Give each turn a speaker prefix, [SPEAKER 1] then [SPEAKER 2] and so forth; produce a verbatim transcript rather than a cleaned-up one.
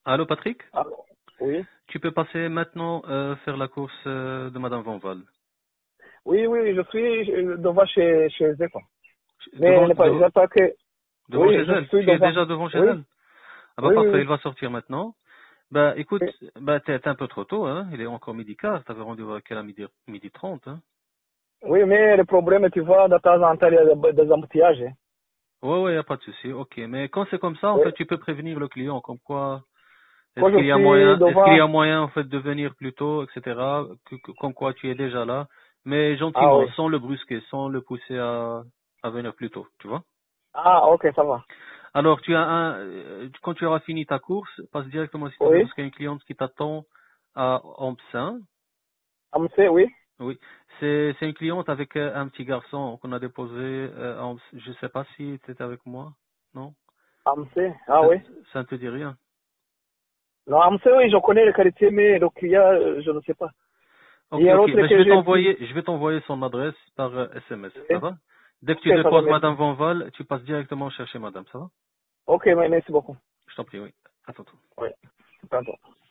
[SPEAKER 1] Allô Patrick?
[SPEAKER 2] Ah, oui.
[SPEAKER 1] Tu peux passer maintenant euh, faire la course euh, de Madame Van Val.
[SPEAKER 2] Oui, oui, je suis euh, devant chez, chez eux, quoi. Mais
[SPEAKER 1] Devant,
[SPEAKER 2] il n'est pas, il
[SPEAKER 1] de-
[SPEAKER 2] n'est pas que,
[SPEAKER 1] devant chez
[SPEAKER 2] oui, je
[SPEAKER 1] elle.
[SPEAKER 2] suis
[SPEAKER 1] Tu es
[SPEAKER 2] devant.
[SPEAKER 1] déjà devant chez
[SPEAKER 2] Oui,
[SPEAKER 1] elle? Ah bah
[SPEAKER 2] oui, oui,
[SPEAKER 1] parfait,
[SPEAKER 2] oui.
[SPEAKER 1] il va sortir maintenant. Bah écoute,
[SPEAKER 2] Oui,
[SPEAKER 1] bah t'es t'es un peu trop tôt, hein. Il est encore midi quart, t'avais rendez-vous à quelle heure? Midi, midi trente, hein.
[SPEAKER 2] oui, mais le problème, tu vois, de temps en temps, il y a des des embouteillages. Hein.
[SPEAKER 1] Ouais, ouais, y a pas de souci. Ok, mais quand c'est comme ça, en
[SPEAKER 2] Oui.
[SPEAKER 1] fait, tu peux prévenir le client, comme quoi, est-ce
[SPEAKER 2] Quand je
[SPEAKER 1] qu'il y a
[SPEAKER 2] suis
[SPEAKER 1] moyen, est-ce qu'il y
[SPEAKER 2] devant,
[SPEAKER 1] a moyen, en fait, de venir plus tôt, et cetera, que, que- comme quoi tu es déjà là, mais
[SPEAKER 2] ah
[SPEAKER 1] gentiment,
[SPEAKER 2] oui.
[SPEAKER 1] sans le brusquer, sans le pousser à, à venir plus tôt, tu vois?
[SPEAKER 2] Ah, ok, ça va.
[SPEAKER 1] Alors, tu as un, euh, quand tu auras fini ta course, passe directement, s'il te plaît,
[SPEAKER 2] Oui,
[SPEAKER 1] parce qu'il y a une cliente qui t'attend à Ampsin.
[SPEAKER 2] Amsé, oui.
[SPEAKER 1] Oui, c'est c'est une cliente avec euh, un petit garçon qu'on a déposé. Euh, à Amps- je sais pas si tu étais avec moi, non?
[SPEAKER 2] Amsé, ah
[SPEAKER 1] Ça,
[SPEAKER 2] oui.
[SPEAKER 1] ça ne te dit rien.
[SPEAKER 2] Non, Amsé, oui, je connais le quartier, mais le client, euh, je ne sais pas. Il
[SPEAKER 1] Ok,
[SPEAKER 2] y a
[SPEAKER 1] ok.
[SPEAKER 2] l'autre
[SPEAKER 1] Ben, je
[SPEAKER 2] que
[SPEAKER 1] vais
[SPEAKER 2] j'ai pris.
[SPEAKER 1] t'envoyer, je vais t'envoyer son adresse par euh, S M S. Ça
[SPEAKER 2] Oui.
[SPEAKER 1] va? Dès que
[SPEAKER 2] Ok,
[SPEAKER 1] tu
[SPEAKER 2] ça va,
[SPEAKER 1] déposes
[SPEAKER 2] merci.
[SPEAKER 1] Madame Van Val, tu passes directement chercher Madame. Ça va?
[SPEAKER 2] Ok, mais merci beaucoup.
[SPEAKER 1] Je t'en prie, oui. À tantôt.
[SPEAKER 2] Oui, pardon.